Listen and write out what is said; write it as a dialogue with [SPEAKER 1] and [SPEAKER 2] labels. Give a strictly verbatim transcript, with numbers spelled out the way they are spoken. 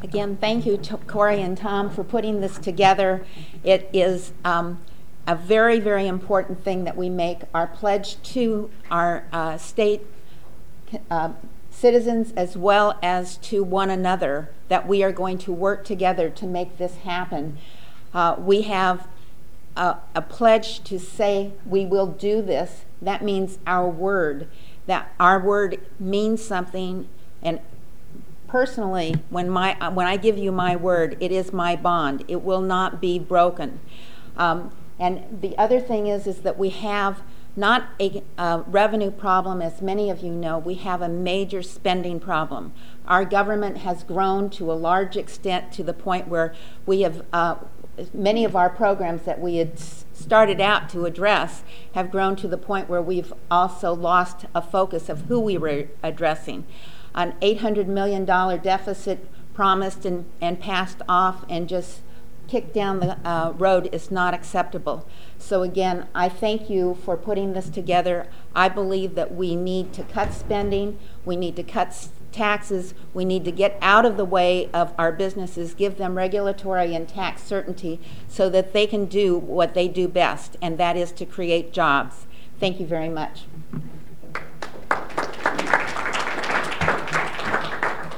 [SPEAKER 1] Again, thank you to Corey and Tom for putting this together. It is um, a very, very important thing that we make our pledge to our uh, state uh, citizens as well as to one another, that we are going to work together to make this happen. Uh, we have a, a pledge to say we will do this. That means our word, that our word means something. And personally, when my when I give you my word, it is my bond. It will not be broken. Um, and the other thing is, is that we have not a uh, revenue problem, as many of you know. We have a major spending problem. Our government has grown to a large extent to the point where we have uh, many of our programs that we had started out to address have grown to the point where we've also lost a focus of who we were addressing. An eight hundred million dollars deficit promised and, and passed off and just kicked down the uh, road is not acceptable. So again, I thank you for putting this together. I believe that we need to cut spending, we need to cut s- taxes, we need to get out of the way of our businesses, give them regulatory and tax certainty so that they can do what they do best, and that is to create jobs. Thank you very much.